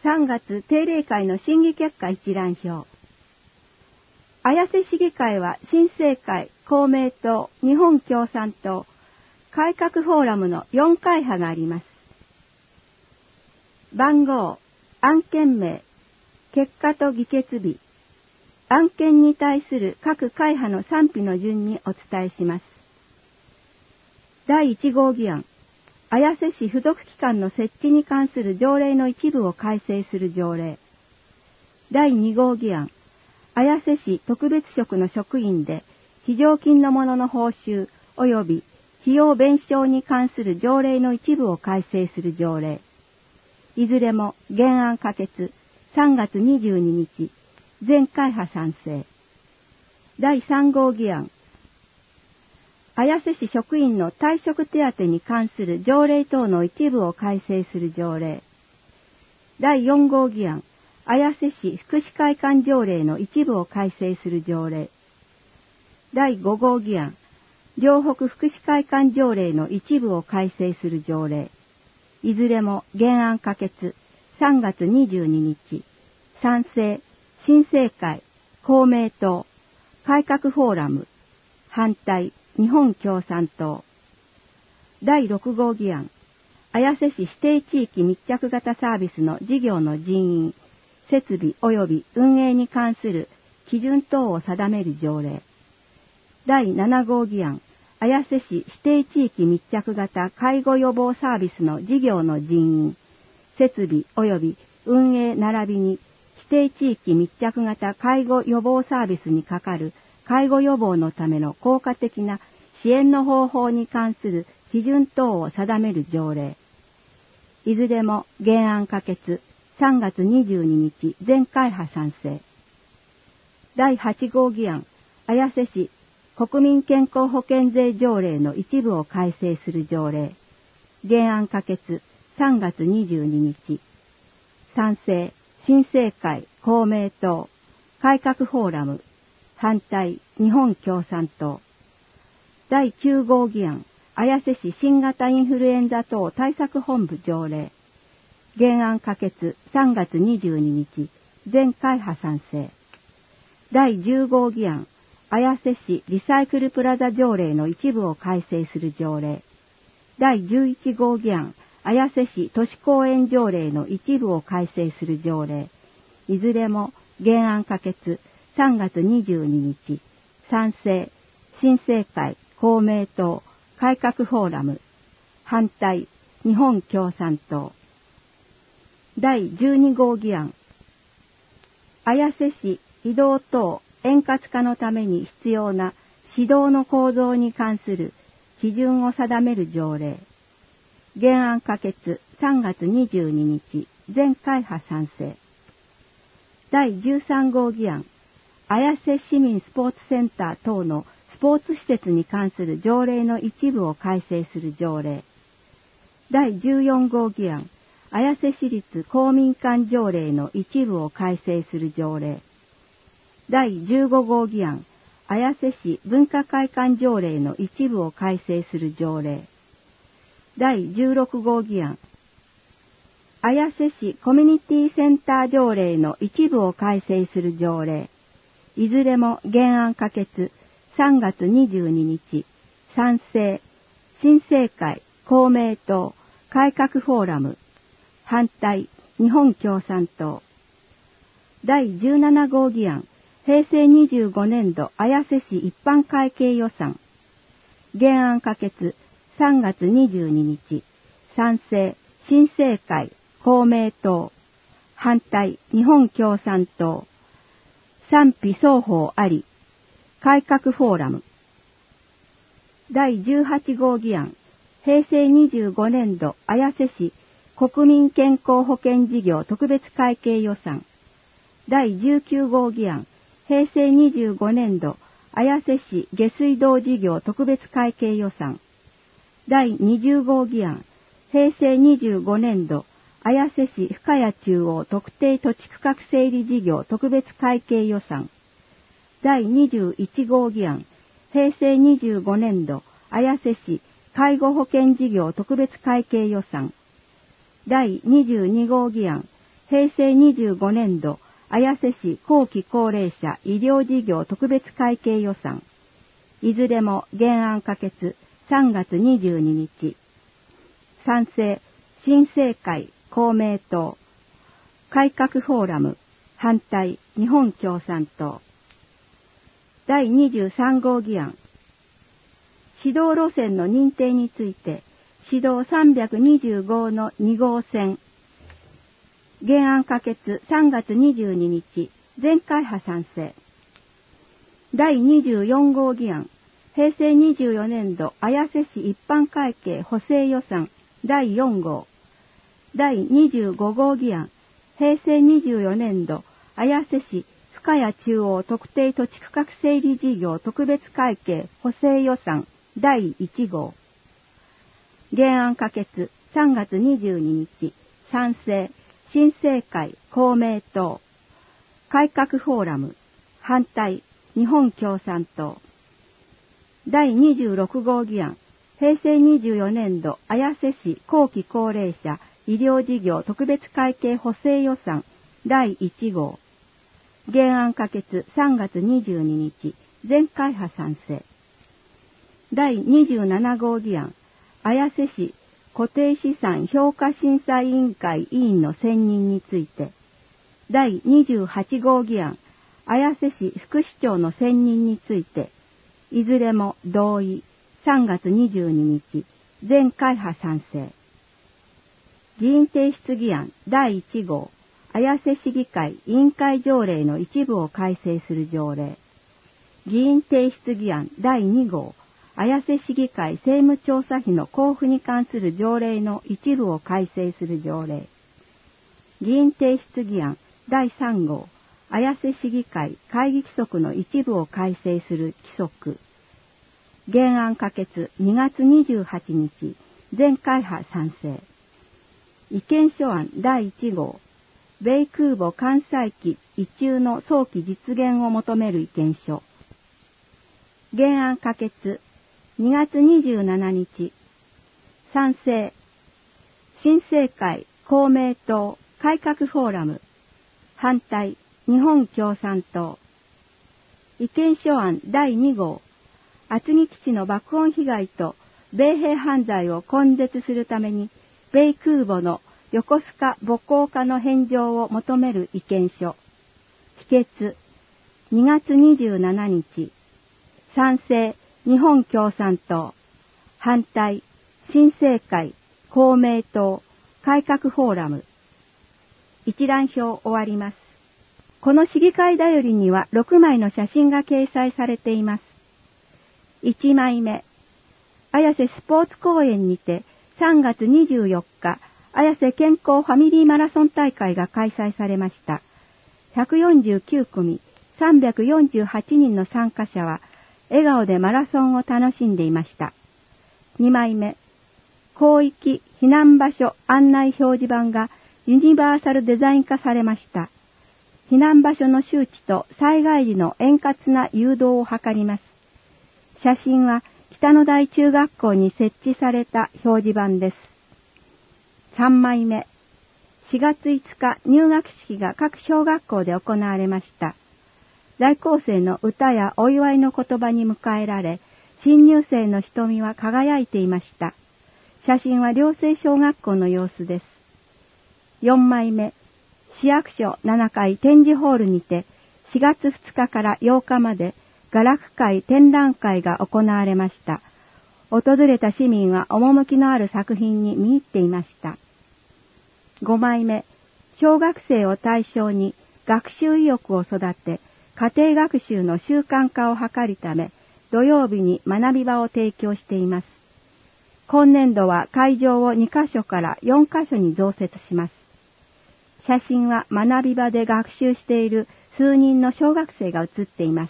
3月定例会の審議結果一覧表。綾瀬市議会は新政会、公明党、日本共産党、改革フォーラムの4会派があります。番号、案件名、結果と議決日、案件に対する各会派の賛否の順にお伝えします。第1号議案、綾瀬市付属機関の設置に関する条例の一部を改正する条例。第2号議案、綾瀬市特別職の職員で非常勤の者の報酬及び費用弁償に関する条例の一部を改正する条例。いずれも原案可決、3月22日、全会派賛成。第3号議案、綾瀬市職員の退職手当に関する条例等の一部を改正する条例。第4号議案、綾瀬市福祉会館条例の一部を改正する条例。第5号議案、両北福祉会館条例の一部を改正する条例。いずれも原案可決、3月22日、賛成、新政会、公明党、改革フォーラム、反対、日本共産党。第6号議案、綾瀬市指定地域密着型サービスの事業の人員、設備及び運営に関する基準等を定める条例。第7号議案、綾瀬市指定地域密着型介護予防サービスの事業の人員、設備及び運営並びに指定地域密着型介護予防サービスにかかる介護予防のための効果的な支援の方法に関する基準等を定める条例。いずれも原案可決、3月22日、全会派賛成。第8号議案、綾瀬市国民健康保険税条例の一部を改正する条例。原案可決、3月22日。賛成、新政会、公明党、改革フォーラム、反対、日本共産党。第9号議案、綾瀬市新型インフルエンザ等対策本部条例。原案可決、3月22日、全会派賛成。第10号議案、綾瀬市リサイクルプラザ条例の一部を改正する条例。第11号議案、綾瀬市都市公園条例の一部を改正する条例。いずれも原案可決、3月22日、賛成、新政会、公明党、改革フォーラム、反対、日本共産党。第12号議案、綾瀬市移動等円滑化のために必要な指導の構造に関する基準を定める条例。原案可決、3月22日、全会派賛成。第13号議案、綾瀬市民スポーツセンター等のスポーツ施設に関する条例の一部を改正する条例。第14号議案、綾瀬市立公民館条例の一部を改正する条例。第15号議案、綾瀬市文化会館条例の一部を改正する条例。第16号議案、綾瀬市コミュニティセンター条例の一部を改正する条例。いずれも原案可決、3月22日、賛成、新政会、公明党、改革フォーラム、反対、日本共産党。第17号議案、平成25年度綾瀬市一般会計予算。原案可決、3月22日、賛成、新政会、公明党、反対、日本共産党。賛否双方あり、改革フォーラム。第18号議案、平成25年度綾瀬市国民健康保険事業特別会計予算。第19号議案、平成25年度綾瀬市下水道事業特別会計予算。第20号議案、平成25年度綾瀬市深谷中央特定土地区画整理事業特別会計予算。第21号議案、平成25年度綾瀬市介護保険事業特別会計予算。第22号議案、 平成25年度綾瀬市後期高齢者医療事業特別会計予算、いずれも原案可決3月22日。賛成、新政会、公明党。改革フォーラム、反対、日本共産党。第23号議案。指導路線の認定について、指導325の2号線。原案可決3月22日、全会派賛成。第24号議案。平成24年度綾瀬市一般会計補正予算第4号。第25号議案。平成24年度綾瀬市深谷中央特定土地区画整理事業特別会計補正予算第1号。原案可決3月22日。賛成、新政会、公明党。改革フォーラム。反対、日本共産党。第26号議案。平成24年度綾瀬市後期高齢者医療事業特別会計補正予算第1号。原案可決3月22日。全会派賛成。第27号議案。綾瀬市固定資産評価審査委員会委員の選任について。第28号議案。綾瀬市副市長の選任について。いずれも同意。3月22日。全会派賛成。議員提出議案第1号。綾瀬市議会委員会条例の一部を改正する条例。議員提出議案第2号。綾瀬市議会政務調査費の交付に関する条例の一部を改正する条例。議員提出議案第3号。綾瀬市議会会議規則の一部を改正する規則。原案可決2月28日。全会派賛成。意見書案第1号。米空母艦載機移駐の早期実現を求める意見書。原案可決2月27日。賛成、新政会、公明党、改革フォーラム。反対、日本共産党。意見書案第2号。厚木基地の爆音被害と米兵犯罪を根絶するために、米空母の横須賀母港化の返上を求める意見書。否決。2月27日。賛成、日本共産党。反対、新政会、公明党、改革フォーラム。一覧表終わります。この市議会だよりには6枚の写真が掲載されています。1枚目。綾瀬スポーツ公園にて3月24日、綾瀬健康ファミリーマラソン大会が開催されました。149組、348人の参加者は、笑顔でマラソンを楽しんでいました。2枚目。広域避難場所案内表示板がユニバーサルデザイン化されました。避難場所の周知と災害時の円滑な誘導を図ります。写真は北野台中学校に設置された表示板です。3枚目。4月5日入学式が各小学校で行われました。在校生の歌やお祝いの言葉に迎えられ、新入生の瞳は輝いていました。写真は寮生小学校の様子です。4枚目。市役所7階展示ホールにて4月2日から8日まで画楽会展覧会が行われました。訪れた市民は趣のある作品に見入っていました。5枚目。小学生を対象に学習意欲を育て、家庭学習の習慣化を図るため、土曜日に学び場を提供しています。今年度は会場を2カ所から4カ所に増設します。写真は学び場で学習している数人の小学生が写っています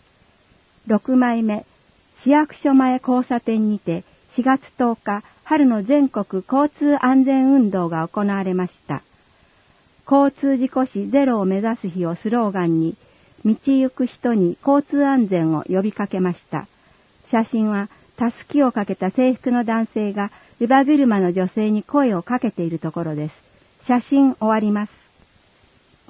。6枚目。市役所前交差点にて4月10日春の全国交通安全運動が行われました。交通事故死ゼロを目指す日をスローガンに、道行く人に交通安全を呼びかけました。写真はたすきをかけた制服の男性が乳母車の女性に声をかけているところです。写真終わります。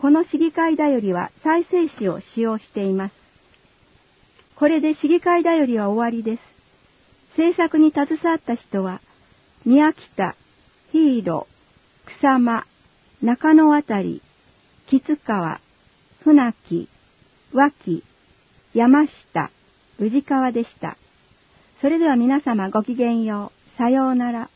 この市議会だよりは再生紙を使用しています。これで市議会だよりは終わりです。制作に携わった人は、宮北、日色、草間、中野あたり、吉川、船木、脇、山下、宇治川でした。それでは皆様ごきげんよう。さようなら。